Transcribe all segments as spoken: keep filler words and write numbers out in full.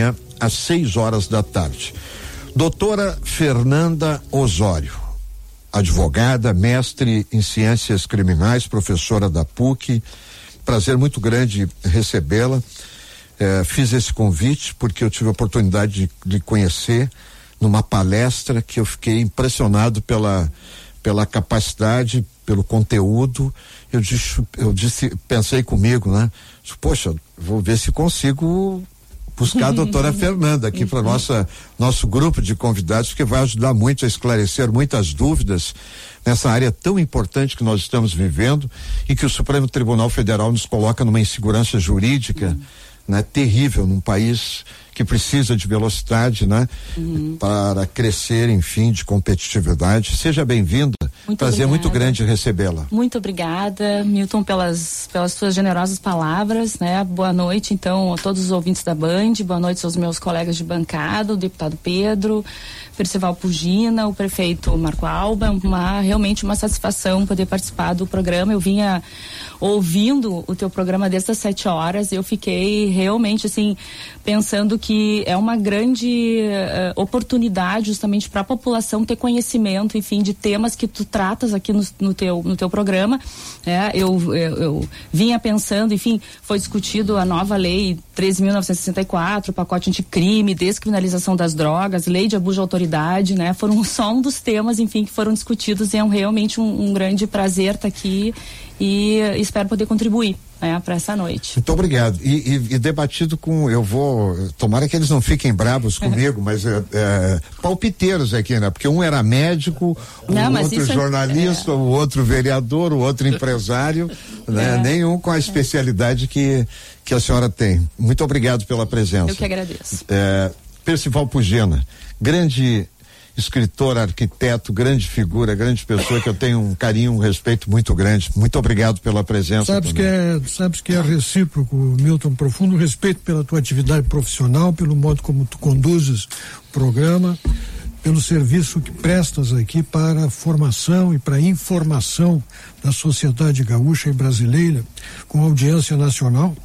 amanhã às seis horas da tarde. Doutora Fernanda Osório, advogada, mestre em ciências criminais, professora da P U C. Prazer muito grande recebê-la. É, fiz esse convite porque eu tive a oportunidade de, de conhecer numa palestra que eu fiquei impressionado pela pela capacidade, pelo conteúdo. Eu disse, eu disse, pensei comigo, né? Poxa, vou ver se consigo buscar a doutora Fernanda aqui para nossa nosso grupo de convidados, porque vai ajudar muito a esclarecer muitas dúvidas nessa área tão importante que nós estamos vivendo e que o Supremo Tribunal Federal nos coloca numa insegurança jurídica, uhum. né, terrível num país que precisa de velocidade, né, uhum. para crescer, enfim, de competitividade. Seja bem-vinda. Muito Prazer obrigada. muito grande recebê-la. Muito obrigada, Milton, pelas pelas suas generosas palavras, né? Boa noite, então, a todos os ouvintes da Band, boa noite aos meus colegas de bancada, o deputado Pedro, Percival Pugina, o prefeito Marco Alba. Uma, realmente uma satisfação poder participar do programa. Eu vinha ouvindo o teu programa desde as sete horas e eu fiquei realmente, assim, pensando que é uma grande uh, oportunidade justamente para a população ter conhecimento, enfim, de temas que tu tratas aqui no, no, teu, no teu programa. É, eu, eu, eu vinha pensando, enfim, foi discutido a nova lei treze mil novecentos e sessenta e quatro, pacote anticrime, descriminalização das drogas, lei de abuso de autoridade, né? Foram só um dos temas, enfim, que foram discutidos e é um, realmente um, um grande prazer estar aqui e espero poder contribuir, né, para essa noite. Muito obrigado. E, e, e debatido com, eu vou, tomara que eles não fiquem bravos comigo, mas é, é, palpiteiros aqui, né? Porque um era médico, o não, outro jornalista, é... o outro vereador, o outro empresário, né? É. Nenhum com a especialidade que, que a senhora tem. Muito obrigado pela presença. Eu que agradeço. É, Percival Pugina, grande escritor, arquiteto, grande figura, grande pessoa que eu tenho um carinho, um respeito muito grande. Muito obrigado pela presença. Sabes que é, sabes que é recíproco, Milton, profundo respeito pela tua atividade profissional, pelo modo como tu conduzes o programa, pelo serviço que prestas aqui para a formação e para a informação da sociedade gaúcha e brasileira com audiência nacional.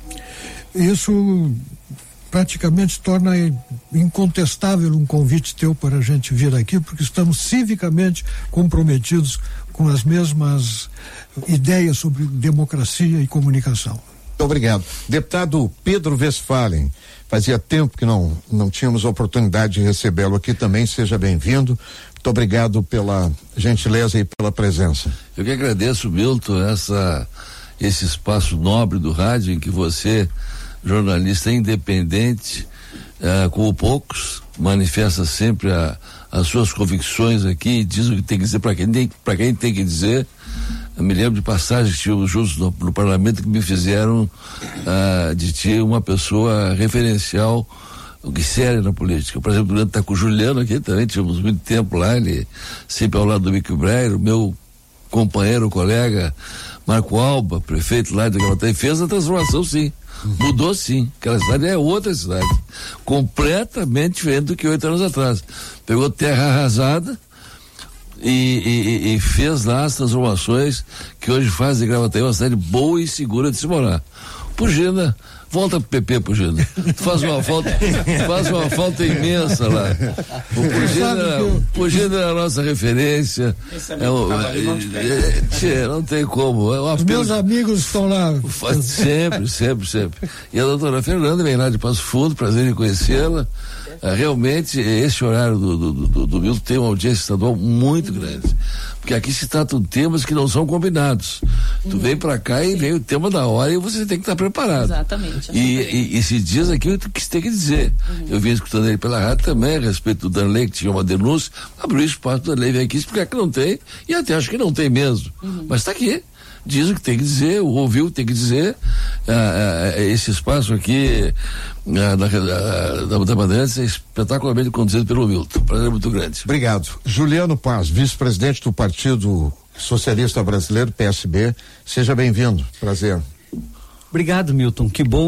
Isso praticamente torna incontestável um convite teu para a gente vir aqui, porque estamos civicamente comprometidos com as mesmas ideias sobre democracia e comunicação. Muito obrigado. Deputado Pedro Westphalen, fazia tempo que não não tínhamos oportunidade de recebê-lo aqui também, seja bem-vindo. Muito obrigado pela gentileza e pela presença. Eu que agradeço, Milton, essa, esse espaço nobre do rádio em que você, jornalista independente, uh, como poucos, manifesta sempre a, as suas convicções aqui e diz o que tem que dizer para quem tem, para quem tem que dizer. Eu me lembro de passagens que tivemos juntos no, no parlamento que me fizeram uh, de ti uma pessoa referencial, o que séria na política. Por exemplo, durante tá com o Juliano aqui também, tivemos muito tempo lá, ele sempre ao lado do Mico Breyer, o meu companheiro, colega Marco Alba, prefeito lá de Gravataí, fez a transformação, sim. Mudou, sim. Aquela cidade é outra cidade, completamente diferente do que oito anos atrás. Pegou terra arrasada e, e, e fez lá as transformações que hoje faz de Gravataí uma cidade boa e segura de se morar. Pugina, volta pro P P, Pugina. Faz uma falta, faz uma falta imensa lá. O Pugina, Pugina é a nossa referência. É o, é, tchê, não tem como. É Os meus amigos estão lá. Sempre, sempre, sempre. E a doutora Fernanda vem lá de Passo Fundo, prazer em conhecê-la. É, realmente, esse horário do, do, do, do Milton tem uma audiência estadual muito grande. Porque aqui se tratam temas que não são combinados. Tu uhum. vem pra cá e vem o tema da hora e você tem que estar preparado. Exatamente. E, e, e se diz aqui o que você tem que dizer. Uhum. Eu vim escutando ele pela rádio também, a respeito do Danley, que tinha uma denúncia, abriu espaço do Danley, vem aqui explicar que não tem, e até acho que não tem mesmo. Uhum. Mas tá aqui. Diz o que tem que dizer, ouviu o que tem que dizer. Ah, ah, esse espaço aqui ah, da, da, da Bandeirantes é espetacularmente conduzido pelo Milton. Prazer muito grande. Obrigado. Juliano Paz, vice-presidente do Partido Socialista Brasileiro, P S B. Seja bem-vindo. Prazer. Obrigado, Milton. Que bom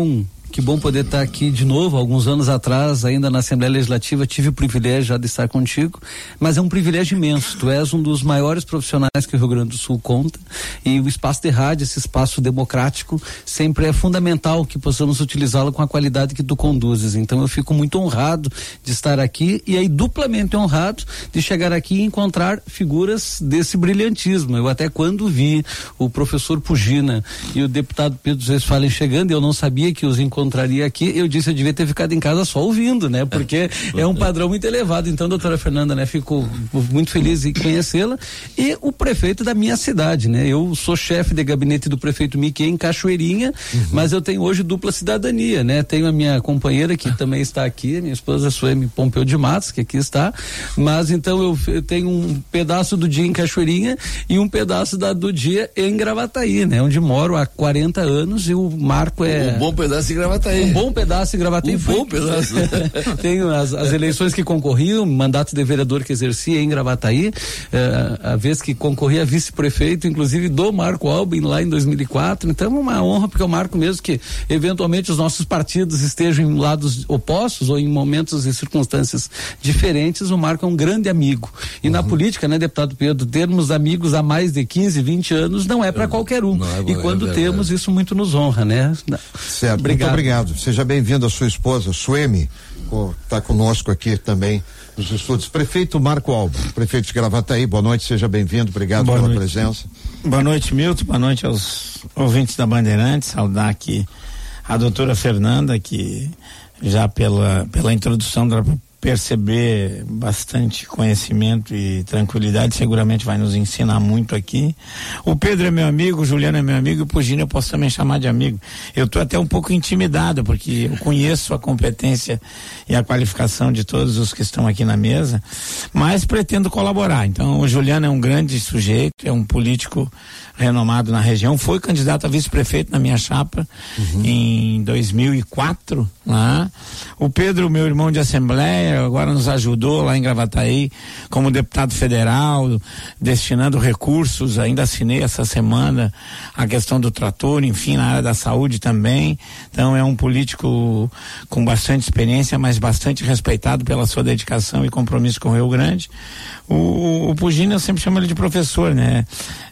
Que bom poder estar aqui de novo. Alguns anos atrás, ainda na Assembleia Legislativa, tive o privilégio já de estar contigo, mas é um privilégio imenso. Tu és um dos maiores profissionais que o Rio Grande do Sul conta, e o espaço de rádio, esse espaço democrático, sempre é fundamental que possamos utilizá-lo com a qualidade que tu conduzes. Então eu fico muito honrado de estar aqui, e aí duplamente honrado de chegar aqui e encontrar figuras desse brilhantismo. Eu até quando vi o professor Pugina e o deputado Pedro Westphalen chegando, eu não sabia que os encontraria aqui, eu disse, eu devia ter ficado em casa só ouvindo, né? Porque é um padrão muito elevado. Então, doutora Fernanda, né? Fico muito feliz em conhecê-la. E o prefeito da minha cidade, né? Eu sou chefe de gabinete do prefeito Miquel em Cachoeirinha, uhum. mas eu tenho hoje dupla cidadania, né? Tenho a minha companheira que também está aqui, minha esposa Suemi Pompeu de Matos, que aqui está, mas então eu, eu tenho um pedaço do dia em Cachoeirinha e um pedaço da, do dia em Gravataí, né? Onde moro há quarenta anos, e o Marco é... Um bom pedaço em Gravataí. Um bom pedaço em Gravataí. Um fui... bom pedaço. Tenho as, as eleições que concorri, o mandato de vereador que exerci em Gravataí, eh, a vez que concorri a vice-prefeito, inclusive do Marco Albin, lá em dois mil e quatro. Então é uma honra, porque é o Marco mesmo que eventualmente os nossos partidos estejam em lados opostos ou em momentos e circunstâncias diferentes, o Marco é um grande amigo. E uhum. na política, né, deputado Pedro, termos amigos há mais de quinze, vinte anos não é para qualquer um. É, e quando é temos, isso muito nos honra, né? Certo, obrigado. Muito obrigado. Seja bem-vindo a sua esposa, Suemi, está conosco aqui também nos estúdios. Prefeito Marco Alba, prefeito de Gravataí, boa noite, seja bem-vindo, obrigado boa pela noite. presença. Boa noite, Milton, boa noite aos ouvintes da Bandeirantes, saudar aqui a doutora Fernanda, que já pela, pela introdução da perceber bastante conhecimento e tranquilidade, seguramente vai nos ensinar muito aqui. O Pedro é meu amigo, o Juliano é meu amigo, e o Pugino eu posso também chamar de amigo. Eu estou até um pouco intimidado, porque eu conheço a competência e a qualificação de todos os que estão aqui na mesa, mas pretendo colaborar. Então, o Juliano é um grande sujeito, é um político renomado na região, foi candidato a vice-prefeito na minha chapa uhum. em dois mil e quatro, lá. O Pedro, meu irmão de assembleia, agora nos ajudou lá em Gravataí como deputado federal, destinando recursos, ainda assinei essa semana a questão do trator, enfim, na área da saúde também. Então é um político com bastante experiência, mas bastante respeitado pela sua dedicação e compromisso com o Rio Grande. O, o Pugino, eu sempre chamo ele de professor, né?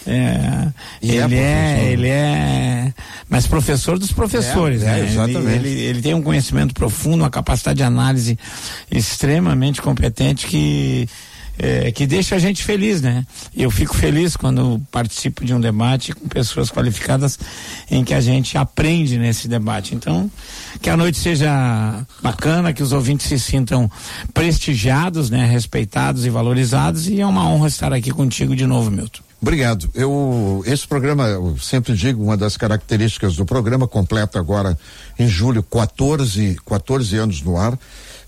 É, ele é, é ele é, mas professor dos professores, é, né? É, exatamente. Ele, ele, ele tem um conhecimento profundo, uma capacidade de análise extremamente competente que É, que deixa a gente feliz, né? Eu fico feliz quando participo de um debate com pessoas qualificadas em que a gente aprende nesse debate. Então, que a noite seja bacana, que os ouvintes se sintam prestigiados, né? Respeitados e valorizados, e é uma honra estar aqui contigo de novo, Milton. Obrigado. Eu, esse programa, eu sempre digo, uma das características do programa, completa agora em julho quatorze, quatorze anos no ar,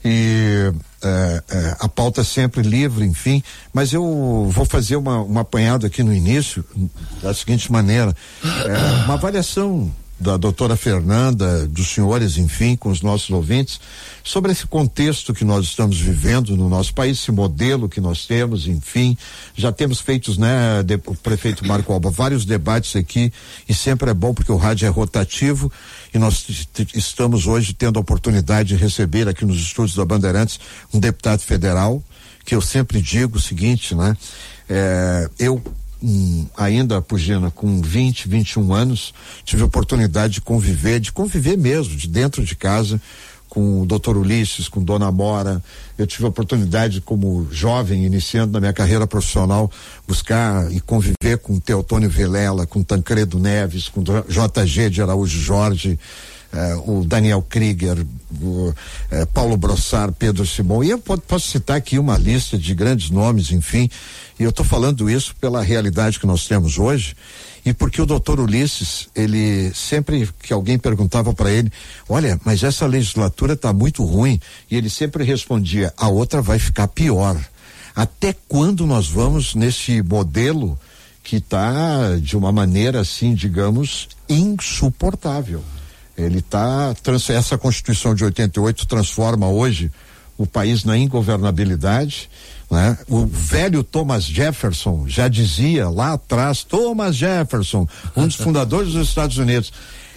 e é, é, a pauta é sempre livre, enfim, mas eu vou fazer uma, uma apanhado aqui no início da seguinte maneira, é, uma avaliação da doutora Fernanda, dos senhores, enfim, com os nossos ouvintes, sobre esse contexto que nós estamos vivendo no nosso país, esse modelo que nós temos, enfim, já temos feitos, né, de, o prefeito Marco Alba, vários debates aqui, e sempre é bom porque o rádio é rotativo, e nós estamos hoje tendo a oportunidade de receber aqui nos estúdios da Bandeirantes um deputado federal, que eu sempre digo o seguinte, né, é, eu Hum, ainda, Pugina, com vinte, vinte e um anos, tive a oportunidade de conviver, de conviver mesmo, de dentro de casa, com o doutor Ulisses, com Dona Amora. Eu tive a oportunidade, como jovem, iniciando na minha carreira profissional, buscar e conviver com Teotônio Vilela, com Tancredo Neves, com J G de Araújo Jorge, eh, o Daniel Krieger, o eh, Paulo Brossard, Pedro Simão, e eu posso, posso citar aqui uma lista de grandes nomes, enfim. E eu estou falando isso pela realidade que nós temos hoje, e porque o doutor Ulisses, ele sempre que alguém perguntava para ele, olha, mas essa legislatura está muito ruim, e ele sempre respondia, a outra vai ficar pior. Até quando nós vamos nesse modelo que está de uma maneira assim, digamos, insuportável? Ele está, essa Constituição de oitenta e oito transforma hoje o país na ingovernabilidade, né? O velho Thomas Jefferson já dizia lá atrás, Thomas Jefferson, um dos fundadores dos Estados Unidos,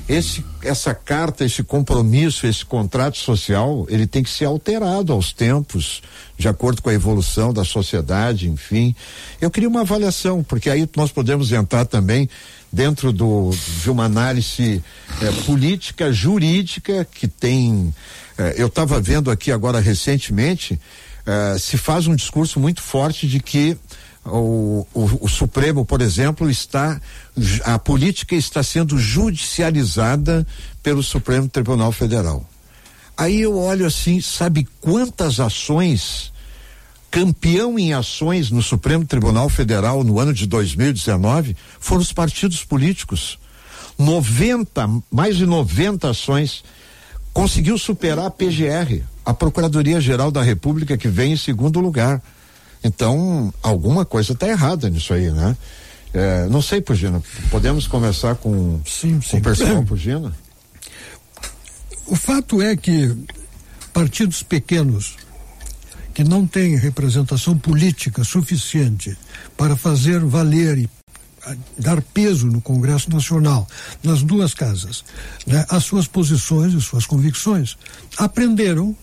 esse, essa carta, esse compromisso, esse contrato social, ele tem que ser alterado aos tempos, de acordo com a evolução da sociedade, enfim. Eu queria uma avaliação, porque aí nós podemos entrar também dentro do, de uma análise eh, política, jurídica, que tem, eh, eu estava vendo aqui agora recentemente, eh, se faz um discurso muito forte de que O, o, o Supremo, por exemplo, está, a política está sendo judicializada pelo Supremo Tribunal Federal. Aí eu olho assim, sabe quantas ações, campeão em ações no Supremo Tribunal Federal no ano de dois mil e dezenove, foram os partidos políticos. noventa, mais de noventa ações, conseguiu superar a P G R, a Procuradoria-Geral da República, que vem em segundo lugar. Então, alguma coisa está errada nisso aí, né? É, não sei, Pugina, podemos começar com, sim, sim. com o pessoal, Pugina? O fato é que partidos pequenos que não têm representação política suficiente para fazer valer e dar peso no Congresso Nacional, nas duas casas, né, as suas posições e suas convicções, aprenderam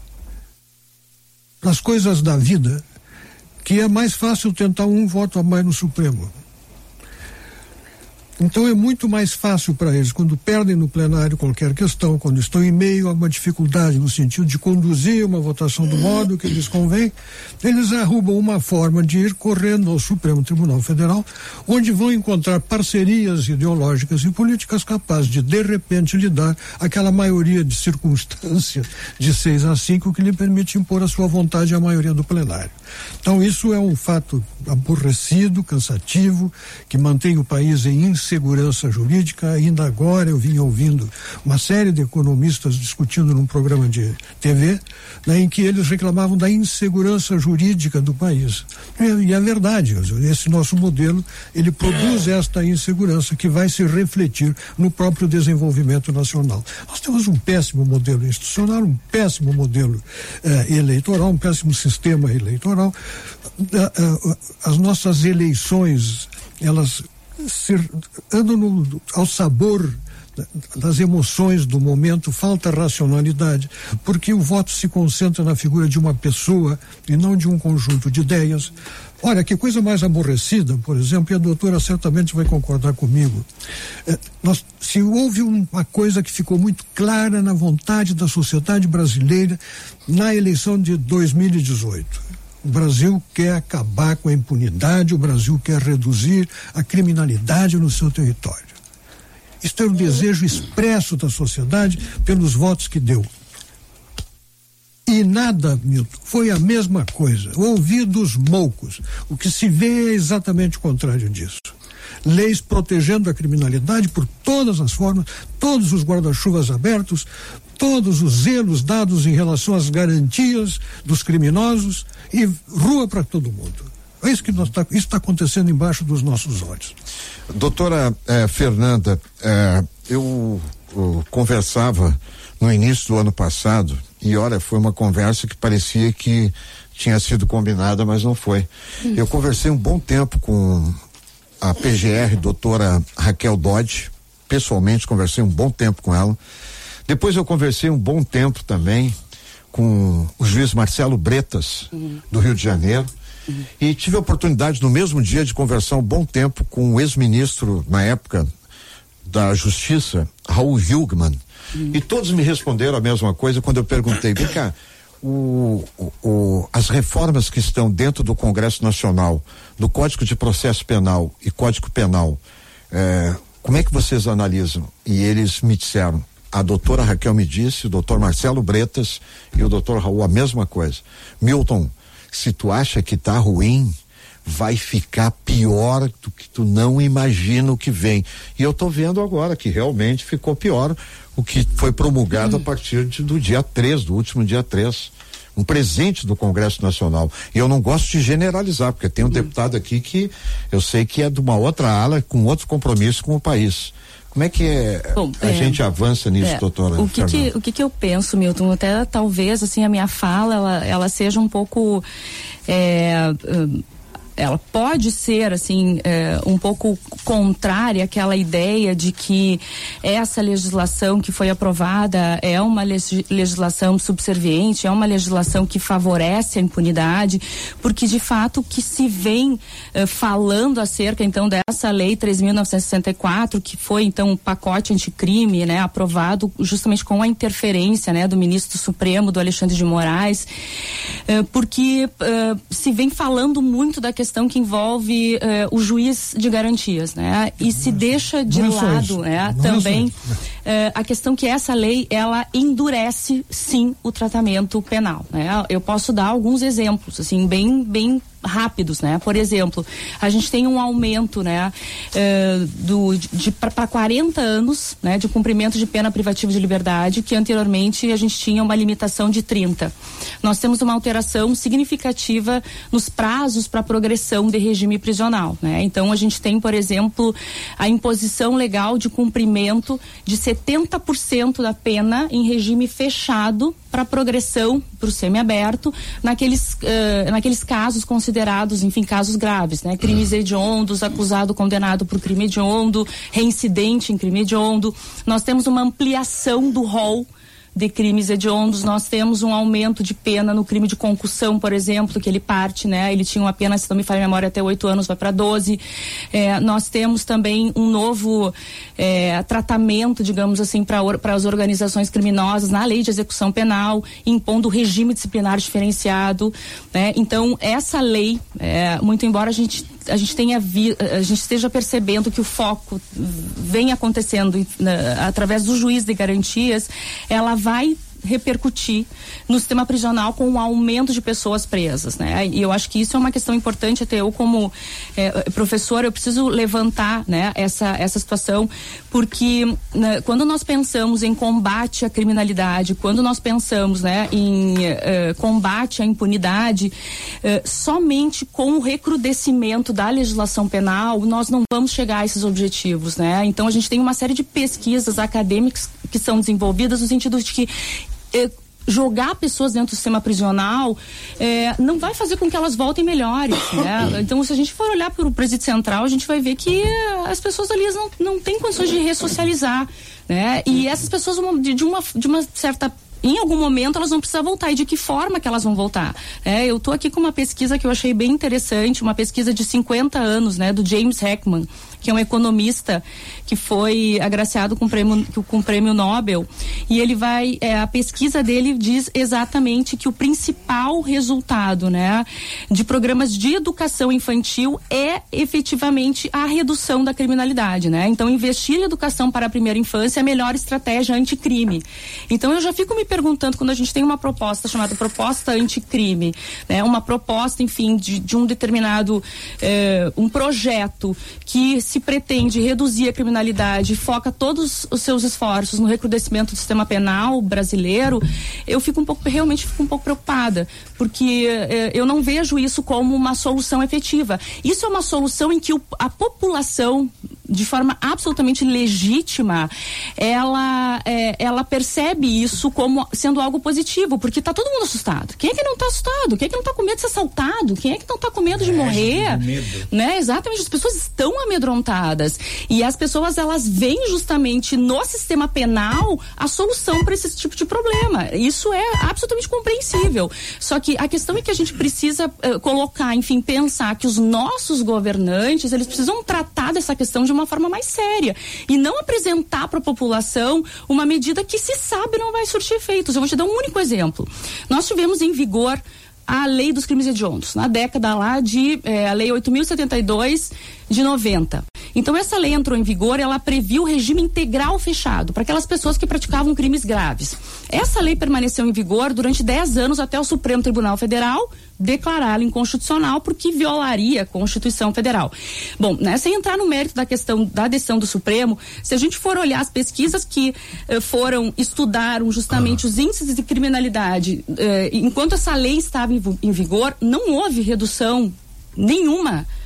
nas coisas da vida que é mais fácil tentar um voto a mais no Supremo. Então é muito mais fácil para eles, quando perdem no plenário qualquer questão, quando estão em meio a uma dificuldade no sentido de conduzir uma votação do modo que lhes convém, eles arrumam uma forma de ir correndo ao Supremo Tribunal Federal, onde vão encontrar parcerias ideológicas e políticas capazes de, de repente, lhe dar aquela maioria de circunstância de seis a cinco que lhe permite impor a sua vontade à maioria do plenário. Então isso é um fato aborrecido, cansativo, que mantém o país em insegurança jurídica. Ainda agora eu vim ouvindo uma série de economistas discutindo num programa de T V, né, em que eles reclamavam da insegurança jurídica do país. E, e é verdade, esse nosso modelo, ele produz esta insegurança que vai se refletir no próprio desenvolvimento nacional. Nós temos um péssimo modelo institucional, um péssimo modelo eh, eleitoral, um péssimo sistema eleitoral. As nossas eleições, elas se, andam no, ao sabor das emoções do momento, falta racionalidade, porque o voto se concentra na figura de uma pessoa e não de um conjunto de ideias. Olha, que coisa mais aborrecida, por exemplo, e a doutora certamente vai concordar comigo. É, nós, se houve uma coisa que ficou muito clara na vontade da sociedade brasileira na eleição de dois mil e dezoito, o Brasil quer acabar com a impunidade, o Brasil quer reduzir a criminalidade no seu território. Isso é um desejo expresso da sociedade pelos votos que deu. E nada, Milton, foi a mesma coisa. Ouvidos moucos. O que se vê é exatamente o contrário disso. Leis protegendo a criminalidade por todas as formas, todos os guarda-chuvas abertos, todos os zelos dados em relação às garantias dos criminosos e rua para todo mundo. É isso que nós tá, isso está acontecendo embaixo dos nossos olhos. Doutora eh, Fernanda, eh, eu, eu conversava no início do ano passado e olha, foi uma conversa que parecia que tinha sido combinada, mas não foi. Hum. Eu conversei um bom tempo com a P G R, doutora Raquel Dodge, pessoalmente conversei um bom tempo com ela. Depois eu conversei um bom tempo também com o juiz Marcelo Bretas, uhum. do Rio de Janeiro, uhum. e tive a oportunidade no mesmo dia de conversar um bom tempo com o ex-ministro, na época, da Justiça, Raul Hilgman, uhum. e todos me responderam a mesma coisa quando eu perguntei, vem cá, o, o, o, as reformas que estão dentro do Congresso Nacional, do Código de Processo Penal e Código Penal, é, como é que vocês analisam? E eles me disseram, a doutora Raquel me disse, o doutor Marcelo Bretas e o doutor Raul a mesma coisa. Milton, se tu acha que tá ruim, vai ficar pior do que tu não imagina o que vem. E eu tô vendo agora que realmente ficou pior o que foi promulgado hum. a partir de, do dia três, do último dia três. Um presente do Congresso Nacional. E eu não gosto de generalizar, porque tem um hum. deputado aqui que eu sei que é de uma outra ala, com outro compromisso com o país. Como é que é, Bom, a é, gente avança nisso, é, doutora? O que que, o que que eu penso, Milton? Até talvez assim a minha fala ela, ela seja um pouco é, ela pode ser, assim, é, um pouco contrária àquela ideia de que essa legislação que foi aprovada é uma legislação subserviente, é uma legislação que favorece a impunidade, porque de fato o que se vem eh, falando acerca então dessa lei três mil novecentos e sessenta e quatro, que foi então um pacote anticrime, né, aprovado justamente com a interferência, né, do ministro Supremo, do Alexandre de Moraes, eh, porque eh, se vem falando muito da questão que envolve eh, o juiz de garantias, né, e se deixa de lado, né, também eh, a questão que essa lei ela endurece sim o tratamento penal, né? Eu posso dar alguns exemplos, assim, bem, bem rápidos, né? Por exemplo, a gente tem um aumento, né, eh, do, de para quarenta anos, né, de cumprimento de pena privativa de liberdade, que anteriormente a gente tinha uma limitação de trinta. Nós temos uma alteração significativa nos prazos para progressão de regime prisional, né? Então a gente tem, por exemplo, a imposição legal de cumprimento de setenta por cento da pena em regime fechado para progressão para o semiaberto naqueles uh, naqueles casos considerados, enfim, casos graves, né? Crimes hediondos, acusado, condenado por crime hediondo, reincidente em crime hediondo. Nós temos uma ampliação do rol de crimes hediondos, nós temos um aumento de pena no crime de concussão, por exemplo, que ele parte, né? Ele tinha uma pena, se não me falha a memória, até oito anos, vai para doze. É, nós temos também um novo é, tratamento, digamos assim, para as organizações criminosas na lei de execução penal, impondo regime disciplinar diferenciado, né? Então, essa lei, é, muito embora a gente a gente tenha vi, a gente esteja percebendo que o foco vem acontecendo na, através do juiz de garantias, ela vai repercutir no sistema prisional com um aumento de pessoas presas, né? E eu acho que isso é uma questão importante, até eu como eh, professora, eu preciso levantar, né, essa, essa situação, porque né, quando nós pensamos em combate à criminalidade, quando nós pensamos, né, em eh, combate à impunidade, eh, somente com o recrudescimento da legislação penal, nós não vamos chegar a esses objetivos, né? Então a gente tem uma série de pesquisas acadêmicas que são desenvolvidas no sentido de que eh, jogar pessoas dentro do sistema prisional eh, não vai fazer com que elas voltem melhores, né? Então, se a gente for olhar para o presídio central, a gente vai ver que as pessoas ali não, não têm condições de ressocializar, né? E essas pessoas de, de, uma, de uma certa em algum momento elas vão precisar voltar. E de que forma que elas vão voltar? É, eu estou aqui com uma pesquisa que eu achei bem interessante, uma pesquisa de cinquenta anos, né, do James Heckman, que é um economista que foi agraciado com o prêmio, com o prêmio Nobel, e ele vai, é, a pesquisa dele diz exatamente que o principal resultado, né, de programas de educação infantil é efetivamente a redução da criminalidade, né? Então, investir em educação para a primeira infância é a melhor estratégia anticrime. Então, eu já fico me perguntando, quando a gente tem uma proposta chamada proposta anticrime, né, uma proposta, enfim, de, de um determinado eh, um projeto que se pretende reduzir a criminalidade e foca todos os seus esforços no recrudescimento do sistema penal brasileiro, eu fico um pouco, realmente fico um pouco preocupada, porque eh, eu não vejo isso como uma solução efetiva. Isso é uma solução em que o, a população, de forma absolutamente legítima, ela, é, ela percebe isso como sendo algo positivo, porque está todo mundo assustado. Quem é que não está assustado? Quem é que não está com medo de ser assaltado? Quem é que não está com medo de é, morrer? Medo. Né? Exatamente, as pessoas estão amedrontadas. E as pessoas, elas veem justamente no sistema penal a solução para esse tipo de problema. Isso é absolutamente compreensível. Só que a questão é que a gente precisa uh, colocar, enfim, pensar que os nossos governantes, eles precisam tratar dessa questão de uma forma mais séria e não apresentar para a população uma medida que se sabe não vai surtir efeitos. Eu vou te dar um único exemplo. Nós tivemos em vigor a lei dos crimes hediondos, na década lá de, eh, a lei oito mil e setenta e dois de noventa. Então, essa lei entrou em vigor, ela previu o regime integral fechado para aquelas pessoas que praticavam crimes graves. Essa lei permaneceu em vigor durante dez anos até o Supremo Tribunal Federal declará-la inconstitucional porque violaria a Constituição Federal. Bom, né, sem entrar no mérito da questão da decisão do Supremo, se a gente for olhar as pesquisas que eh, foram, estudaram justamente ah. os índices de criminalidade, eh, enquanto essa lei estava em, em vigor, não houve redução nenhuma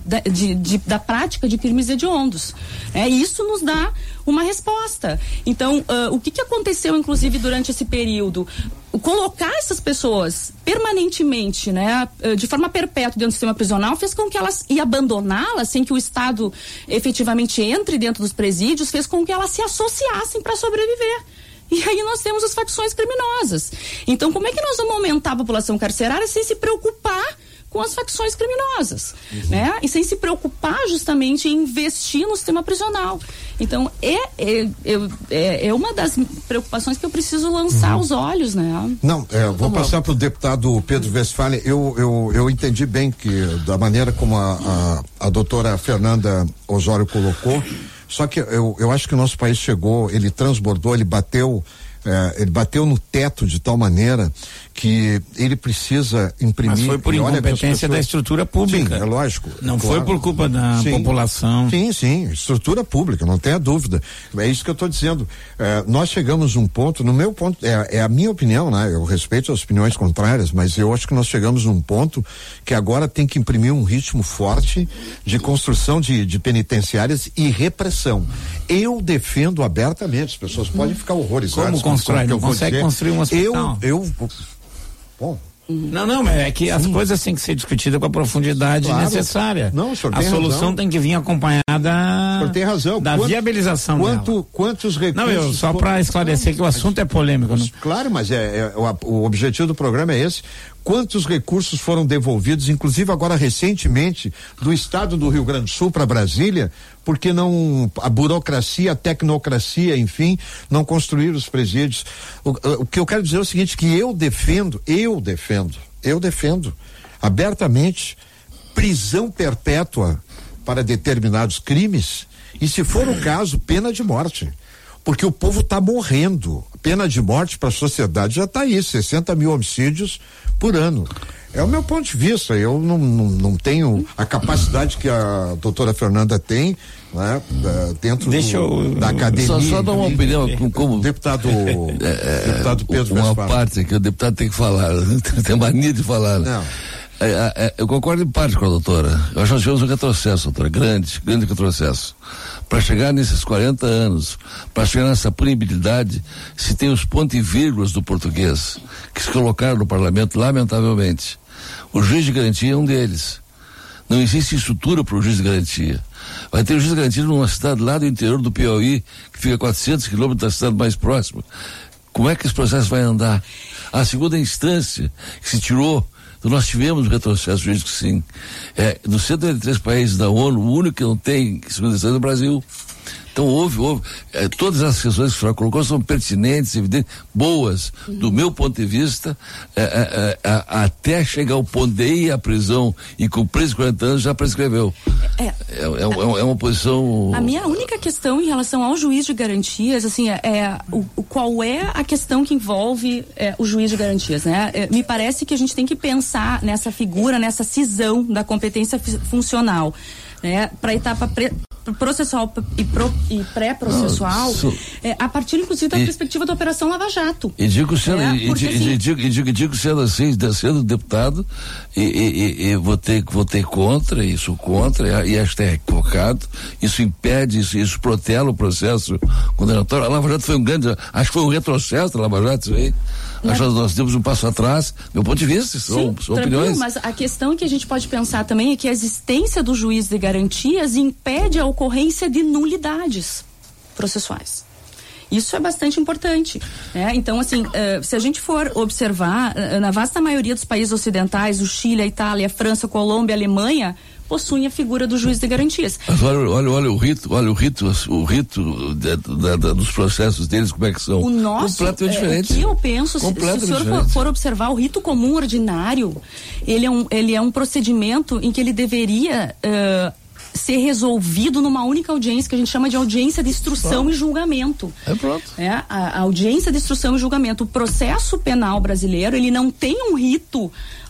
da, de, de, da prática de crimes hediondos. É, isso nos dá uma resposta. Então, uh, o que, que aconteceu, inclusive, durante esse período? Colocar essas pessoas permanentemente, né, de forma perpétua dentro do sistema prisional, fez com que elas, e abandoná-las sem que o Estado efetivamente entre dentro dos presídios, fez com que elas se associassem para sobreviver. E aí nós temos as facções criminosas. Então, como é que nós vamos aumentar a população carcerária sem se preocupar com as facções criminosas, uhum. né? E sem se preocupar justamente em investir no sistema prisional. Então, é, é, é, é uma das preocupações que eu preciso lançar uhum. os olhos, né? Não, é, vou passar para o deputado Pedro Westphalen. Eu, eu, eu entendi bem que, da maneira como a, a, a doutora Fernanda Osório colocou, só que eu, eu acho que o nosso país chegou, ele transbordou, ele bateu, é, ele bateu no teto de tal maneira que ele precisa imprimir. Mas foi por incompetência pessoas... da estrutura pública. Sim, é lógico. Não claro. foi por culpa da sim, população. Sim, sim, estrutura pública, não tenha dúvida. É isso que eu estou dizendo. É, nós chegamos a um ponto, no meu ponto, é, é a minha opinião, né? Eu respeito as opiniões contrárias, mas eu acho que nós chegamos a um ponto que agora tem que imprimir um ritmo forte de construção de, de penitenciárias e repressão. Eu defendo abertamente, as pessoas podem ficar horrorizadas. Como constrói? Não consegue construir um hospital? Eu, eu Bom. Não, não, mas é que Sim. as coisas têm que ser discutidas com a profundidade claro. necessária. Não, o senhor a tem solução razão. tem que vir acompanhada o senhor tem razão. da Quanto, viabilização quanto, dela. Quantos recursos... Não, eu só para esclarecer que o assunto é polêmico. Mas, não? Claro, mas é, é o, o objetivo do programa é esse. Quantos recursos foram devolvidos, inclusive agora recentemente, do estado do Rio Grande do Sul para Brasília, porque não, a burocracia, a tecnocracia, enfim, não construíram os presídios. O, o que eu quero dizer é o seguinte, que eu defendo, eu defendo, eu defendo abertamente prisão perpétua para determinados crimes e, se for o caso, pena de morte. Porque o povo está morrendo. Pena de morte para a sociedade já está aí, sessenta mil homicídios por ano. É o meu ponto de vista. Eu não, não, não tenho a capacidade que a doutora Fernanda tem, né, dentro Deixa do, eu, da academia. Só, só dar uma opinião como deputado, é, deputado Pedro uma Westphalen. parte que o deputado tem que falar, tem mania de falar. Não. É, é, eu concordo em parte com a doutora. Eu acho que nós tivemos um retrocesso, doutora, grande, grande retrocesso. Para chegar nesses quarenta anos, para chegar nessa punibilidade, se tem os pontos e vírgulas do português que se colocaram no parlamento, lamentavelmente. O juiz de garantia é um deles. Não existe estrutura para o juiz de garantia. Vai ter o juiz de garantia numa cidade lá do interior do Piauí, que fica a quatrocentos quilômetros da cidade mais próxima. Como é que esse processo vai andar? A segunda instância que se tirou, nós tivemos um retrocesso jurídico, sim. É, dos cento e oitenta e três países da ONU, o único que não tem segunda instância é o Brasil. Então houve, houve, é, todas as questões que o senhor colocou são pertinentes, evidentes, boas, uhum. do meu ponto de vista, é, é, é, até chegar ao ponto de ir à prisão e com preso de quarenta anos já prescreveu. É, é, é, é, é uma posição... A minha única questão em relação ao juiz de garantias, assim, é, é o, o, qual é a questão que envolve é, o juiz de garantias, né? É, me parece que a gente tem que pensar nessa figura, nessa cisão da competência funcional, né? Para a etapa pre, processual e, pro, e pré-processual, é, a partir inclusive da e, perspectiva da Operação Lava Jato. E digo sendo, é, e, porque, e, assim, e, digo, e digo, digo sendo assim, sendo deputado, e, e, e votei, votei contra, isso contra, e esta é equivocado, isso impede, isso, isso protela o processo condenatório. A Lava Jato foi um grande, acho que foi um retrocesso da Lava Jato, isso aí. Acho que nós demos um passo atrás, meu ponto de vista, são, Sim, são opiniões. Mas a questão que a gente pode pensar também é que a existência do juiz de garantias impede a ocorrência de nulidades processuais. Isso é bastante importante, né? Então, assim, uh, se a gente for observar, uh, na vasta maioria dos países ocidentais, o Chile, a Itália, a França, a Colômbia, a Alemanha, possuem a figura do juiz de garantias. Mas olha, olha, olha o rito, olha o rito, o rito da, da, da, dos processos deles, como é que são? O nosso, completamente é, diferente. O que eu penso, se, se o senhor for, for observar o rito comum ordinário, ele é um, ele é um procedimento em que ele deveria uh, ser resolvido numa única audiência, que a gente chama de audiência de instrução pronto. e julgamento. É pronto. É, a, a audiência de instrução e julgamento. O processo penal brasileiro, ele não tem um rito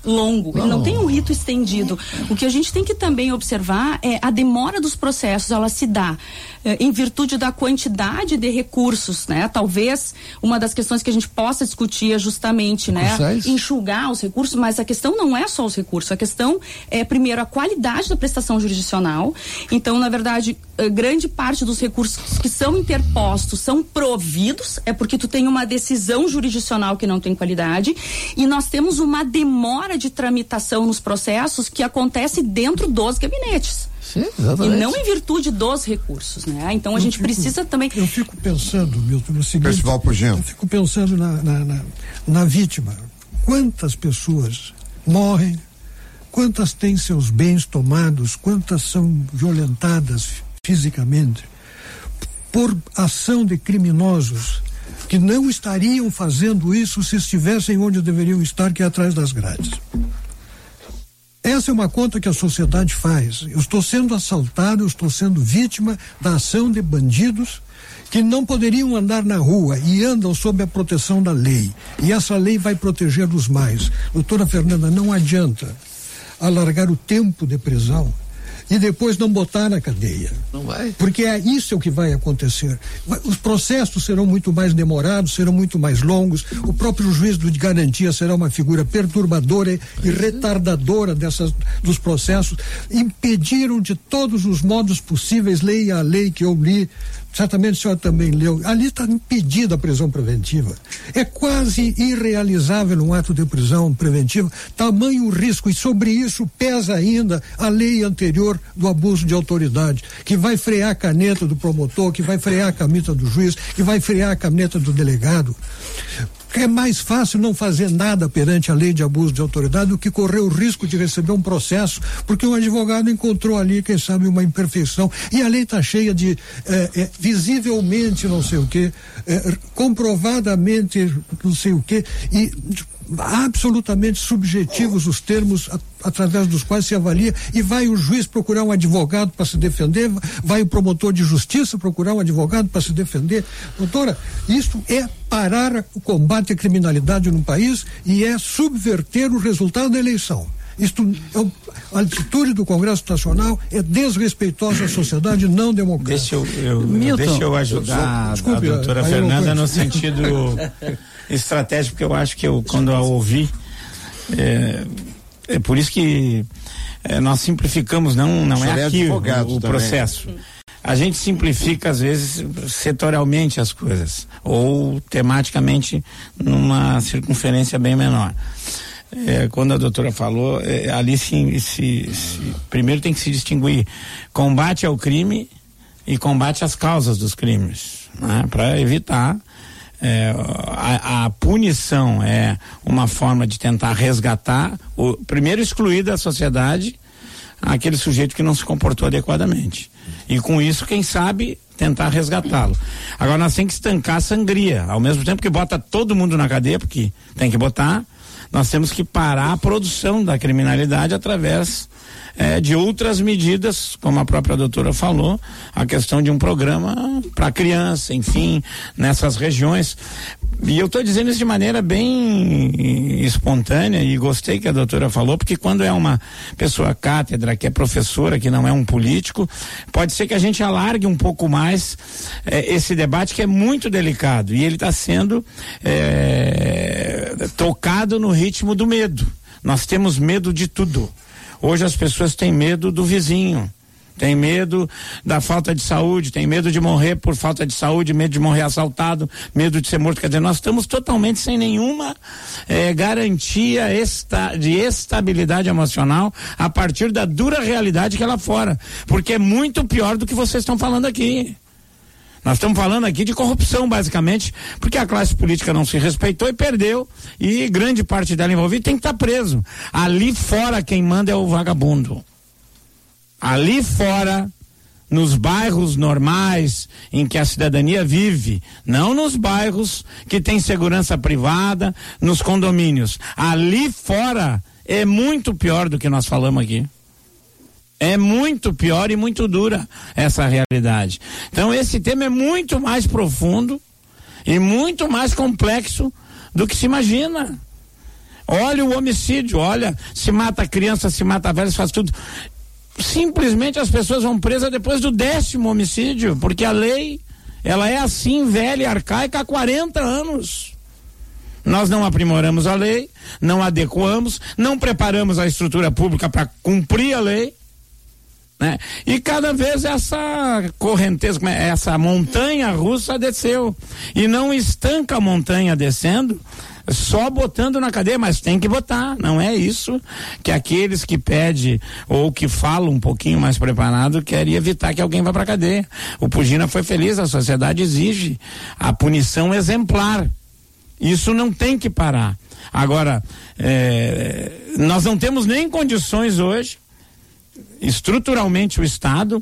longo, não. ele não tem um rito estendido. O que a gente tem que também observar é a demora dos processos, ela se dá eh, em virtude da quantidade de recursos, né? Talvez uma das questões que a gente possa discutir é justamente, né, enxugar os recursos, mas a questão não é só os recursos, a questão é primeiro a qualidade da prestação jurisdicional. Então, na verdade, grande parte dos recursos que são interpostos são providos, é porque tu tem uma decisão jurisdicional que não tem qualidade, e nós temos uma demora de tramitação nos processos que acontece dentro dos gabinetes. Sim, exatamente. E não em virtude dos recursos, né? Então a eu gente fico, precisa também... Eu fico pensando, Milton, no seguinte... Percival Pugino. Eu fico pensando na, na, na, na vítima. Quantas pessoas morrem, quantas têm seus bens tomados, quantas são violentadas fisicamente por ação de criminosos que não estariam fazendo isso se estivessem onde deveriam estar, que é atrás das grades. Essa é uma conta que a sociedade faz. Eu estou sendo assaltado, eu estou sendo vítima da ação de bandidos que não poderiam andar na rua e andam sob a proteção da lei. E essa lei vai proteger os mais. Doutora Fernanda, não adianta alargar o tempo de prisão e depois não botar na cadeia. Não vai. Porque é isso é o que vai acontecer. Os processos serão muito mais demorados, serão muito mais longos. O próprio juiz de garantia será uma figura perturbadora e retardadora dessas, dos processos. Impediram de todos os modos possíveis, leia a lei que eu li, certamente o senhor também leu, ali está impedida a prisão preventiva. É quase irrealizável um ato de prisão preventiva, tamanho o risco, e sobre isso pesa ainda a lei anterior do abuso de autoridade, que vai frear a caneta do promotor, que vai frear a caneta do juiz, que vai frear a caneta do delegado. É mais fácil não fazer nada perante a lei de abuso de autoridade do que correr o risco de receber um processo, porque um advogado encontrou ali, quem sabe, uma imperfeição, e a lei está cheia de eh, eh, visivelmente não sei o que, eh, comprovadamente não sei o que, e absolutamente subjetivos os termos a, através dos quais se avalia, e vai o juiz procurar um advogado para se defender, vai o promotor de justiça procurar um advogado para se defender. Doutora, isso é parar o combate à criminalidade no país e é subverter o resultado da eleição. Isto, a atitude do Congresso Nacional é desrespeitosa à sociedade não democrática. Deixa eu, eu, deixa eu ajudar Desculpe, a doutora Fernanda no sentido estratégico, porque eu acho que eu, quando a ouvi, é, é por isso que é, nós simplificamos, não, não é aqui o, o processo. A gente simplifica, às vezes, setorialmente as coisas, ou tematicamente numa circunferência bem menor. É, quando a doutora falou, é, ali se, se, se primeiro tem que se distinguir combate ao crime e combate às causas dos crimes, né? Para evitar é, a, a punição é uma forma de tentar resgatar, o primeiro excluir da sociedade aquele sujeito que não se comportou adequadamente, e com isso, quem sabe, tentar resgatá-lo. Agora nós temos que estancar a sangria, ao mesmo tempo que bota todo mundo na cadeia, porque tem que botar, nós temos que parar a produção da criminalidade através eh, de outras medidas, como a própria doutora falou, a questão de um programa para criança, enfim, nessas regiões. E eu estou dizendo isso de maneira bem espontânea, e gostei que a doutora falou, porque quando é uma pessoa cátedra, que é professora, que não é um político, pode ser que a gente alargue um pouco mais eh, esse debate, que é muito delicado, e ele está sendo eh, tocado no ritmo do medo. Nós temos medo de tudo. Hoje as pessoas têm medo do vizinho, tem medo da falta de saúde, tem medo de morrer por falta de saúde, medo de morrer assaltado, medo de ser morto. Quer dizer, nós estamos totalmente sem nenhuma eh, garantia esta, de estabilidade emocional a partir da dura realidade que é lá fora, porque é muito pior do que vocês estão falando aqui. Nós estamos falando aqui de corrupção, basicamente, porque a classe política não se respeitou e perdeu, e grande parte dela envolvida tem que estar preso. Ali fora quem manda é o vagabundo. Ali fora, nos bairros normais em que a cidadania vive, não nos bairros que tem segurança privada, nos condomínios. Ali fora é muito pior do que nós falamos aqui. É muito pior e muito dura essa realidade. Então esse tema é muito mais profundo e muito mais complexo do que se imagina. Olha o homicídio, olha, se mata criança, se mata velho, se faz tudo. Simplesmente as pessoas vão presas depois do décimo homicídio, porque a lei, ela é assim, velha e arcaica há quarenta anos. Nós não aprimoramos a lei, não adequamos, não preparamos a estrutura pública para cumprir a lei, né? E cada vez essa correnteza, essa montanha russa desceu, e não estanca a montanha descendo só botando na cadeia, mas tem que botar, não é isso que aqueles que pedem ou que falam um pouquinho mais preparado querem evitar que alguém vá para cadeia. O Pugina foi feliz, a sociedade exige a punição exemplar. Isso não tem que parar. Agora, é, nós não temos nem condições hoje, estruturalmente o Estado,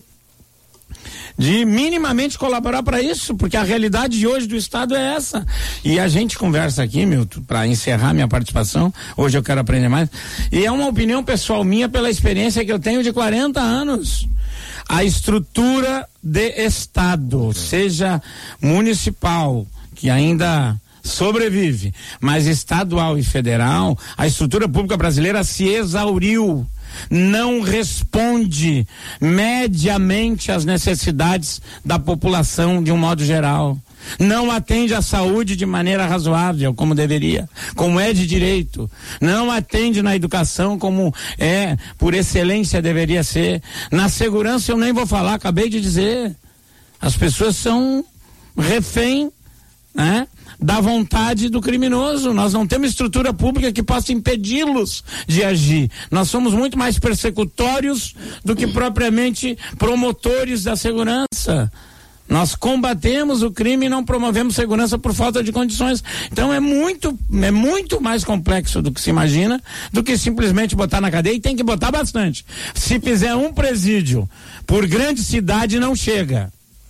de minimamente colaborar para isso, porque a realidade de hoje do Estado é essa. E a gente conversa aqui, Milton, para encerrar minha participação, hoje eu quero aprender mais, e é uma opinião pessoal minha pela experiência que eu tenho de quarenta anos. A estrutura de Estado, seja municipal, que ainda sobrevive, mas estadual e federal, a estrutura pública brasileira se exauriu. Não responde mediamente às necessidades da população de um modo geral. Não atende à saúde de maneira razoável, como deveria, como é de direito. Não atende na educação como é, por excelência, deveria ser. Na segurança eu nem vou falar, acabei de dizer. As pessoas são refém, né, da vontade do criminoso. Nós não temos estrutura pública que possa impedi-los de agir. Nós somos muito mais persecutórios do que propriamente promotores da segurança. Nós combatemos o crime e não promovemos segurança por falta de condições. Então é muito, é muito mais complexo do que se imagina, do que simplesmente botar na cadeia, e tem que botar bastante. Se fizer um presídio por grande cidade, não chega.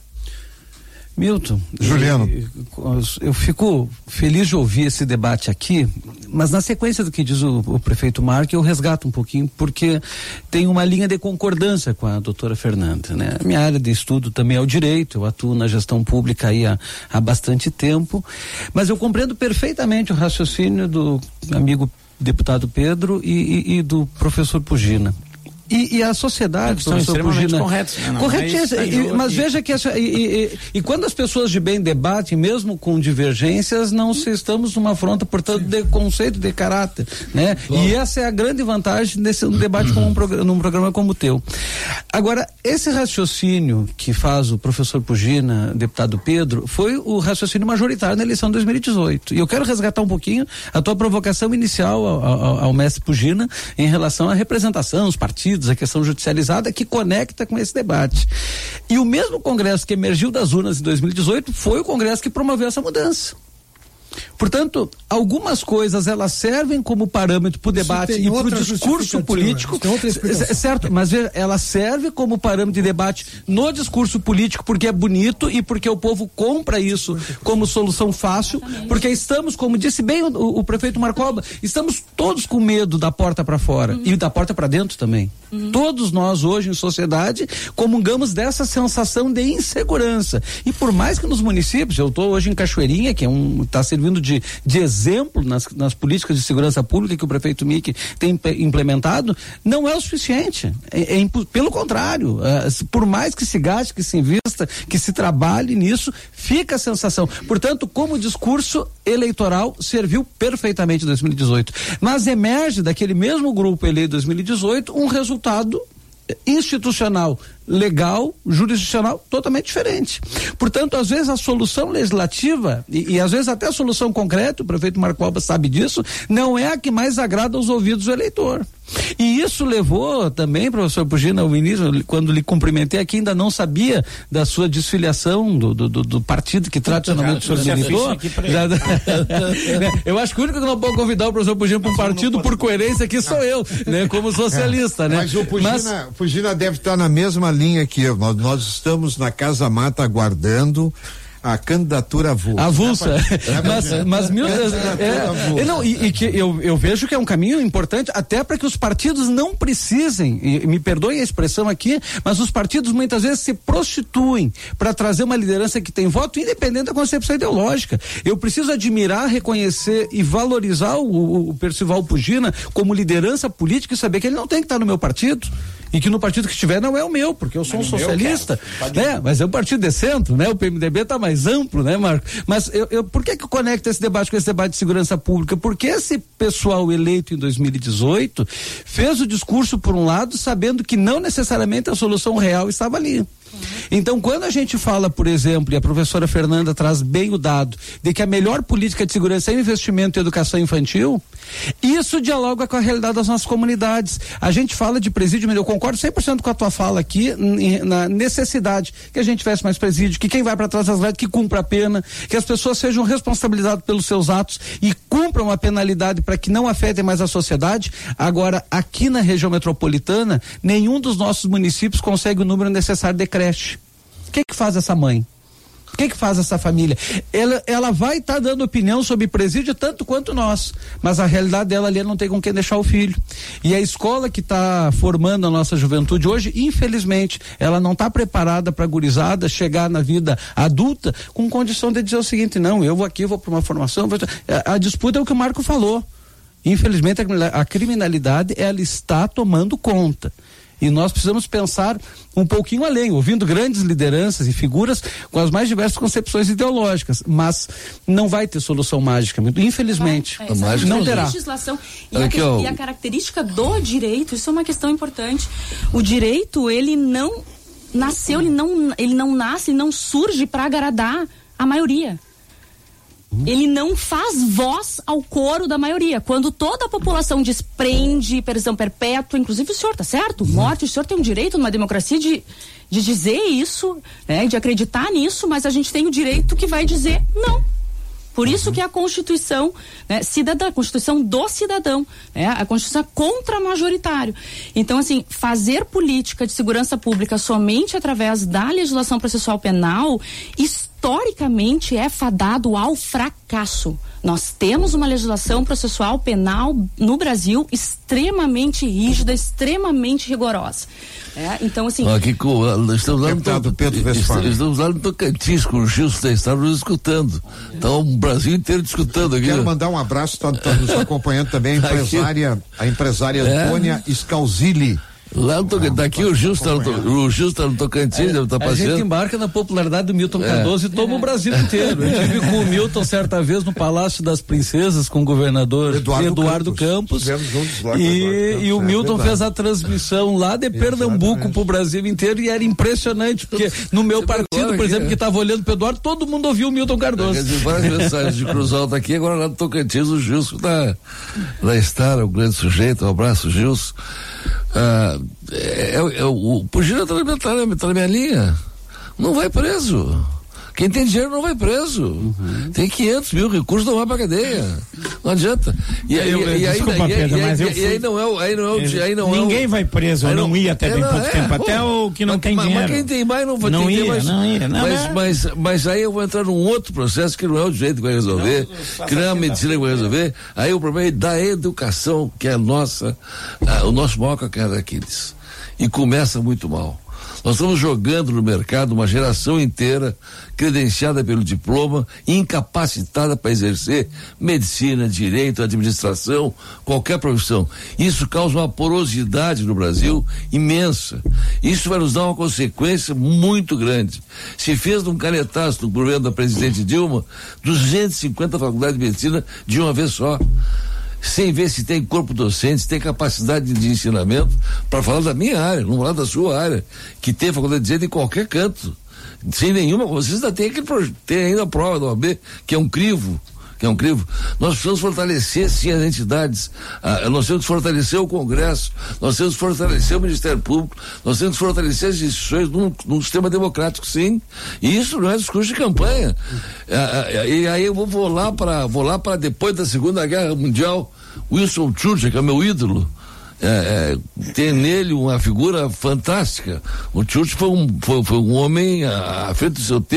Milton, Juliano, eu, eu fico feliz de ouvir esse debate aqui, mas na sequência do que diz o, o prefeito Marco, eu resgato um pouquinho, porque tem uma linha de concordância com a doutora Fernanda, né? Minha área de estudo também é o direito, eu atuo na gestão pública aí há, há bastante tempo, mas eu compreendo perfeitamente o raciocínio do amigo deputado Pedro e, e, e do professor Pugina. E, e a sociedade estão extremamente Pugina, corretos, né? corretíssimo, é isso, mas veja que essa, e, e, e quando as pessoas de bem debatem, mesmo com divergências, não se estamos numa afronta, portanto, de conceito, de caráter, né? Claro. E essa é a grande vantagem desse um debate como um programa, num programa como o teu. Agora, esse raciocínio que faz o professor Pugina, deputado Pedro, foi o raciocínio majoritário na eleição de dois mil e dezoito. E eu quero resgatar um pouquinho a tua provocação inicial ao, ao, ao mestre Pugina em relação à representação, os partidos, a questão judicializada que conecta com esse debate. E o mesmo Congresso que emergiu das urnas em dois mil e dezoito foi o Congresso que promoveu essa mudança. Portanto, algumas coisas elas servem como parâmetro para o debate e para o discurso político, certo? Mas veja, ela serve como parâmetro de debate no discurso político porque é bonito e porque o povo compra isso como solução fácil, porque estamos, como disse bem o, o, o prefeito Marcoba, estamos todos com medo da porta para fora, uhum, e da porta para dentro também. Uhum. Todos nós hoje em sociedade comungamos dessa sensação de insegurança. E por mais que nos municípios, eu estou hoje em Cachoeirinha, que é um está servindo de, de exemplo nas, nas políticas de segurança pública que o prefeito Mickey tem implementado, não é o suficiente. É, é, pelo contrário, é, por mais que se gaste, que se invista, que se trabalhe nisso, fica a sensação. Portanto, como discurso eleitoral, serviu perfeitamente em dois mil e dezoito. Mas emerge daquele mesmo grupo eleito em dois mil e dezoito um resultado institucional, legal, jurisdicional totalmente diferente. Portanto, às vezes a solução legislativa e, e às vezes até a solução concreta, o prefeito Marco Alba sabe disso, não é a que mais agrada aos ouvidos do eleitor. E isso levou também, professor Pugina, o ministro, quando lhe cumprimentei aqui, ainda não sabia da sua desfiliação do, do, do, do partido que tradicionalmente o senhor militou. Eu acho que o único que não pode convidar o professor Pugina para um partido por coerência aqui sou eu, né, como socialista, é, né? Mas o Pugina, Mas, Pugina deve estar na mesma linha que eu. Nós, nós estamos na Casa Mata aguardando A candidatura avulsa. Avulsa. É, mas, é, mas mil, é, é, não, e, e que eu, eu vejo que é um caminho importante até para que os partidos não precisem, e me perdoem a expressão aqui, mas os partidos muitas vezes se prostituem para trazer uma liderança que tem voto independente da concepção ideológica. Eu preciso admirar, reconhecer e valorizar o, o Percival Pugina como liderança política e saber que ele não tem que estar no meu partido. E que no partido que estiver não é o meu, porque eu sou mas um socialista, né? Mas é um partido de centro, né? O P M D B está mais amplo, né, Marco? Mas eu, eu, por que que eu conecto esse debate com esse debate de segurança pública? Porque esse pessoal eleito em dois mil e dezoito fez o discurso por um lado, sabendo que não necessariamente a solução real estava ali. Então, quando a gente fala, por exemplo, e a professora Fernanda traz bem o dado, de que a melhor política de segurança é o investimento em educação infantil, isso dialoga com a realidade das nossas comunidades. A gente fala de presídio, mas eu concordo cem por cento com a tua fala aqui, na necessidade que a gente tivesse mais presídio, que quem vai para trás das grades, que cumpra a pena, que as pessoas sejam responsabilizadas pelos seus atos e cumpram a penalidade para que não afetem mais a sociedade. Agora, aqui na região metropolitana, nenhum dos nossos municípios consegue o número necessário de creche. O que que faz essa mãe? O que que faz essa família? Ela, ela vai estar tá dando opinião sobre presídio tanto quanto nós, mas a realidade dela ali não tem com quem deixar o filho. E a escola que está formando a nossa juventude hoje, infelizmente, ela não está preparada para a gurizada chegar na vida adulta com condição de dizer o seguinte: não, eu vou aqui, vou para uma formação. Vou... A, a disputa é o que o Marco falou. Infelizmente, a, a criminalidade, ela está tomando conta. E nós precisamos pensar um pouquinho além, ouvindo grandes lideranças e figuras com as mais diversas concepções ideológicas, mas não vai ter solução mágica, infelizmente. Vai, é, mágica não terá. Legislação e, a que, e a característica do direito, isso é uma questão importante. O direito, ele não nasceu, ele não, ele não nasce, ele não surge para agradar a maioria. Ele não faz voz ao coro da maioria. Quando toda a população desprende prisão perpétua, inclusive o senhor, tá certo? Morte, o senhor tem o direito numa democracia de, de dizer isso, né? De acreditar nisso, mas a gente tem o direito que vai dizer não. Por isso que a Constituição, né, cidadã, a Constituição do cidadão, né, a Constituição é contra-majoritário. Então, assim, fazer política de segurança pública somente através da legislação processual penal, historicamente é fadado ao fracasso. Nós temos uma legislação processual penal no Brasil extremamente rígida, extremamente rigorosa. É, então, assim... Aqui com, estamos lá Deputado no, Pedro Westphalen. Estamos lá no Tocantins com o Gilson, estávamos nos escutando. Então, o Brasil inteiro discutando aqui. Quero mandar um abraço, está tá nos acompanhando também a empresária, a empresária é. Antônia Scalzilli. Lá no Tocantins, daqui o Gil está no, tá no Tocantins, deve estar passeando. A gente embarca na popularidade do Milton é. Cardoso e toma é. o Brasil inteiro. Eu estive com o Milton certa vez no Palácio das Princesas com o governador Eduardo, Eduardo Campos, Campos juntos lá e, Eduardo e o é Milton verdade. fez a transmissão lá de Pernambuco para o Brasil inteiro e era impressionante, porque no meu Você partido, por exemplo, é. que estava olhando para o Eduardo, todo mundo ouviu o Milton Cardoso. Dizer, várias mensagens de Cruz Alta aqui, agora lá no Tocantins, o Gilson da, da Star, o grande sujeito, um abraço, Gilson. Ah, é, é, é, o Pugina está na, tá na minha linha. Não vai preso. Quem tem dinheiro não vai preso. Uhum. Tem quinhentos mil recursos, não vai pra cadeia. Não adianta. E aí, eu, eu, e aí, desculpa, e, Pedro, e, mas e, eu e fui... aí não é o, aí não é o, aí não ninguém é o, vai preso, eu não, não ia até bem é, pouco é, tempo, é, até o que não mas, tem mas, dinheiro. Mas quem tem mais não vai não ter ia, mais. não ia, não, mas, é. mas, mas aí eu vou entrar num outro processo que não é o direito que vai resolver, não, que não é a medicina que vai resolver. Aí o problema é da educação, que é a nossa, a, o nosso maior calcanhar daqueles. E começa muito mal. Nós estamos jogando no mercado uma geração inteira credenciada pelo diploma, incapacitada para exercer medicina, direito, administração, qualquer profissão. Isso causa uma porosidade no Brasil imensa. Isso vai nos dar uma consequência muito grande. Se fez num canetaço no governo da presidente Dilma, duzentas e cinquenta faculdades de medicina de uma vez só. Sem ver se tem corpo docente, se tem capacidade de ensinamento, para falar da minha área, não falar da sua área, que tem faculdade de direito em qualquer canto, sem nenhuma, vocês ainda tem aquele tem ainda a prova da O A B, que é um crivo, que é um crivo. Nós precisamos fortalecer sim as entidades, ah, nós temos que fortalecer o Congresso, nós temos que fortalecer o Ministério Público, nós temos que fortalecer as instituições num, num sistema democrático, sim. E isso não é discurso de campanha. Ah, ah, e aí eu vou, vou lá para vou lá para depois da Segunda Guerra Mundial, Winston Churchill, que é meu ídolo. É, é, tem nele uma figura fantástica. O Churchill foi um, foi, foi um homem à, à frente do seu tempo.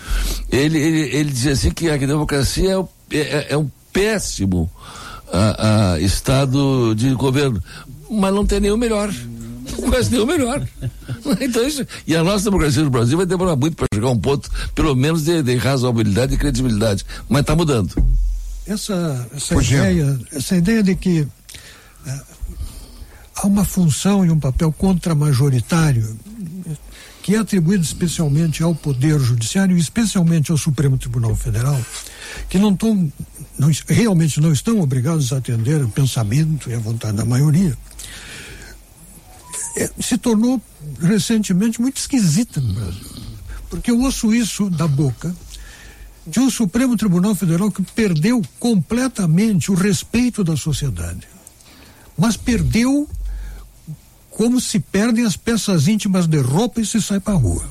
ele, ele, ele dizia assim que a democracia é, o, é, é um péssimo a, a estado de governo, mas não tem nenhum melhor. Não conhece nenhum melhor. Então isso, e a nossa democracia no Brasil vai demorar muito para chegar a um ponto, pelo menos, de, de razoabilidade e credibilidade. Mas está mudando. Essa, essa, ideia, essa ideia de que é, há uma função e um papel contramajoritário que é atribuído especialmente ao Poder Judiciário e especialmente ao Supremo Tribunal Federal, que não estão, não, realmente não estão obrigados a atender o pensamento e a vontade da maioria, é, se tornou recentemente muito esquisita no Brasil. Porque eu ouço isso da boca de um Supremo Tribunal Federal que perdeu completamente o respeito da sociedade. Mas perdeu como se perdem as peças íntimas de roupa e se sai para a rua.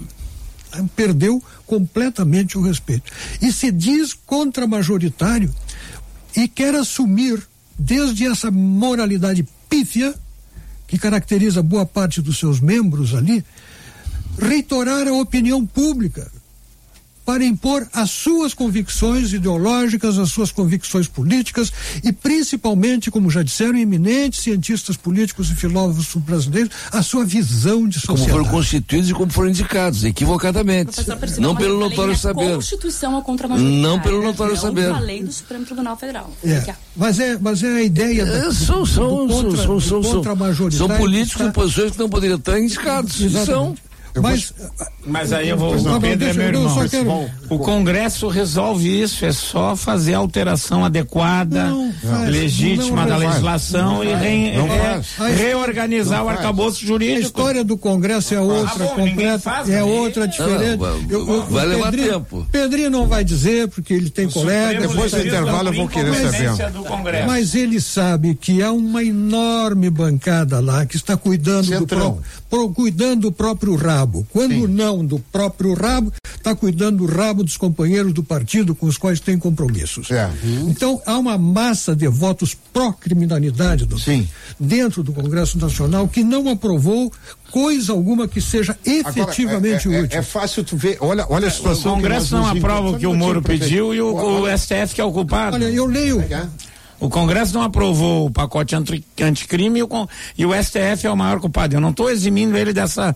Perdeu completamente o respeito. E se diz contra-majoritário e quer assumir, desde essa moralidade pífia que caracteriza boa parte dos seus membros ali, reitorar a opinião pública para impor as suas convicções ideológicas, as suas convicções políticas e principalmente, como já disseram eminentes cientistas políticos e filósofos brasileiros, a sua visão de sociedade. Como foram constituídos e como foram indicados, equivocadamente. Não pelo notório saber. Constituição é contra-majoritária. Não pelo notório saber. Não falei do Supremo Tribunal Federal. É, mas, é, mas é a ideia da, é, são, são, do contra, são, são, do são, são políticos em posições que não poderiam estar indicados. São. Mas, mas aí eu vou. O Pedro é meu irmão. Quero... O Congresso resolve isso, é só fazer a alteração adequada, não, faz, legítima não, não, da legislação não, e re, não é, reorganizar não o arcabouço jurídico. A história do Congresso é outra, ah, bom, completa, faz, é outra, diferente. Não, eu, eu, vai levar Pedrinho, tempo. Pedrinho não vai dizer, porque ele tem o colega. Depois do intervalo eu vou querer saber. Mas ele sabe que há uma enorme bancada lá que está cuidando do, pró, pro, cuidando do próprio rabo. Quando Sim. não do próprio rabo, está cuidando do rabo dos companheiros do partido com os quais tem compromissos. É. Hum. Então, há uma massa de votos pró-criminalidade do, dentro do Congresso Nacional que não aprovou coisa alguma que seja efetivamente Agora, é, é, útil. É, é fácil tu ver, olha, olha a situação. O Congresso não aprova o que o Moro pediu e o, o S T F que é o culpado. Olha, eu leio. O Congresso não aprovou o pacote anti, anticrime e o, e o S T F é o maior culpado. Eu não estou eximindo ele dessa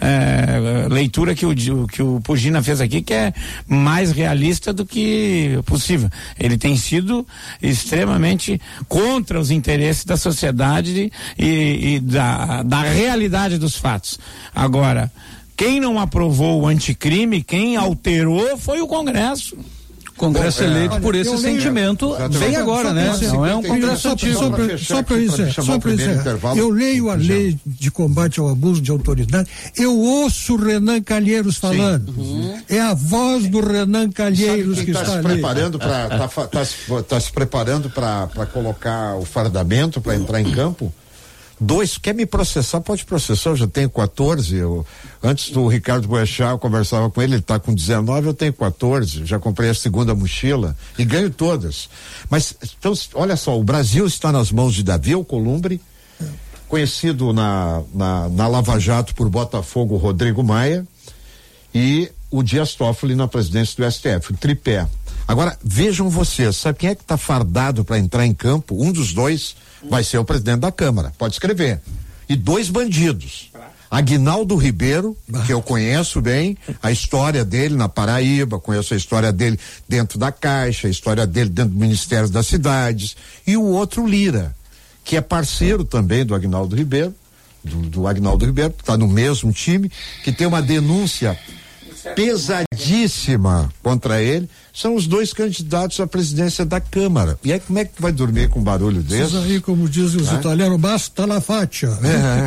é, leitura que o, que o Pugina fez aqui, que é mais realista do que possível. Ele tem sido extremamente contra os interesses da sociedade e, e da, da realidade dos fatos. Agora, quem não aprovou o anticrime, quem alterou foi o Congresso. Congresso Bom, eleito é, por esse sentimento é, vem agora, né? Não é um Congresso antigo. Só para isso, só para isso. Eu leio a lei de combate ao abuso de autoridade, eu ouço Renan Calheiros falando. Uhum. É a voz do Renan Calheiros que tá está se ali. Preparando pra, tá, tá, se, tá se preparando para colocar o fardamento para entrar em campo? Dois, quer me processar? Pode processar, eu já tenho quatorze. Eu, antes do Ricardo Boechat, eu conversava com ele, ele está com dezenove, eu tenho quatorze. Já comprei a segunda mochila e ganho todas. Mas, então, olha só, o Brasil está nas mãos de Davi Alcolumbre, conhecido na, na, na Lava Jato por Botafogo, Rodrigo Maia, e o Dias Toffoli na presidência do S T F, o tripé. Agora, vejam vocês, sabe quem é que está fardado para entrar em campo? Um dos dois vai ser o presidente da Câmara, pode escrever. E dois bandidos. Aguinaldo Ribeiro, que eu conheço bem, a história dele na Paraíba, conheço a história dele dentro da Caixa, a história dele dentro do Ministério das Cidades, e o outro Lira, que é parceiro também do Aguinaldo Ribeiro, do, do Aguinaldo Ribeiro, que está no mesmo time, que tem uma denúncia pesadíssima contra ele. São os dois candidatos à presidência da Câmara. E aí como é que tu vai dormir com um barulho desse? Isso aí, como dizem os é? italianos, basta la faccia.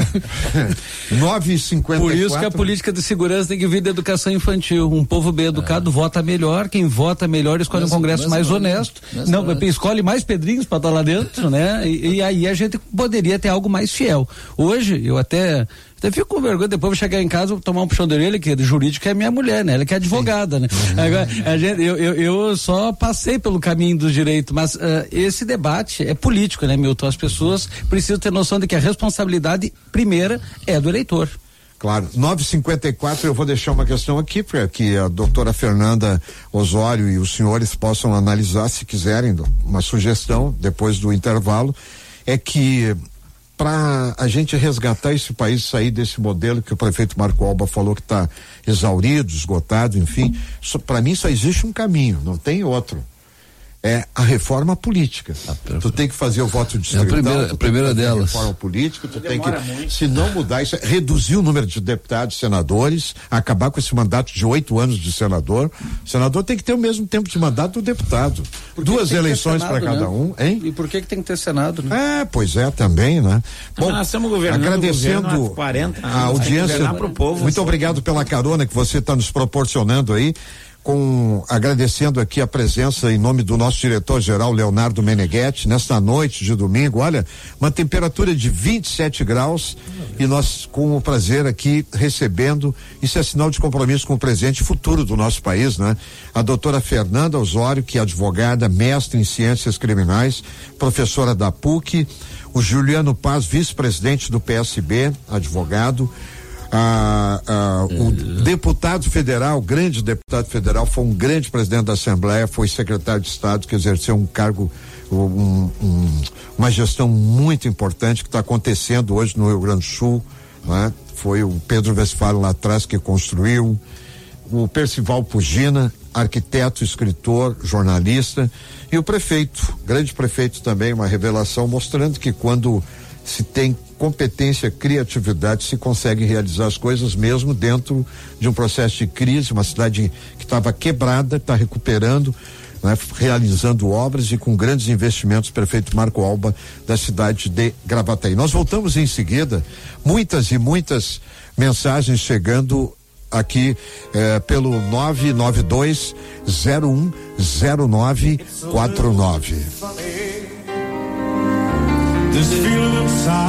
É. nove e cinquenta e quatro. Por isso que a política de segurança tem que vir da educação infantil. Um povo bem educado é. vota melhor, quem vota melhor escolhe mas, um Congresso mas, mais mas, honesto. Mas, não, mas, escolhe mais Pedrinhos para estar lá dentro, né? E, e aí a gente poderia ter algo mais fiel. Hoje, eu até Até fico com vergonha, depois vou chegar em casa, vou tomar um puxão de orelha, que é jurídico, que é minha mulher, né? Ela que é advogada, né? Uhum. Agora, a gente, eu, eu, eu só passei pelo caminho do direito, mas uh, esse debate é político, né, Milton? As pessoas precisam ter noção de que a responsabilidade primeira é do eleitor. Claro, nove e cinquenta e quatro, eu vou deixar uma questão aqui para que a doutora Fernanda Osório e os senhores possam analisar, se quiserem, uma sugestão depois do intervalo, é que para a gente resgatar esse país, sair desse modelo que o prefeito Marco Alba falou que está exaurido, esgotado, enfim, para mim só existe um caminho, não tem outro. É a reforma política. Ah, tu tem que fazer o voto distrital. É a primeira, a primeira delas. A reforma política, tu tem que, muito. Se não mudar isso, reduzir o número de deputados, senadores, acabar com esse mandato de oito anos de senador. O senador tem que ter o mesmo tempo de mandato do deputado. Duas eleições para cada né? um, hein? E por que que tem que ter Senado, né? É, pois é, também, né? Bom, nós estamos governando agradecendo quarenta a audiência. Pro povo, muito obrigado pela carona que você está nos proporcionando aí. Com, agradecendo aqui a presença em nome do nosso diretor-geral Leonardo Meneghetti, nesta noite de domingo, olha, uma temperatura de vinte e sete graus e nós com o prazer aqui recebendo, isso é sinal de compromisso com o presente e futuro do nosso país, né? A doutora Fernanda Osório, que é advogada, mestre em ciências criminais, professora da P U C, o Juliano Paz, vice-presidente do P S B, advogado, Ah, ah, o deputado federal, grande deputado federal, foi um grande presidente da Assembleia, foi secretário de Estado, que exerceu um cargo, um, um, uma gestão muito importante que está acontecendo hoje no Rio Grande do Sul, né? Foi o Pedro Westphalen lá atrás que construiu, o Percival Pugina, arquiteto, escritor, jornalista, e o prefeito, grande prefeito também, uma revelação mostrando que quando se tem competência, criatividade, se consegue realizar as coisas mesmo dentro de um processo de crise, uma cidade que estava quebrada, está recuperando, né, realizando obras e com grandes investimentos, prefeito Marco Alba da cidade de Gravataí. Nós voltamos em seguida, muitas e muitas mensagens chegando aqui eh, pelo nove nove dois zero um zero nove quatro nove.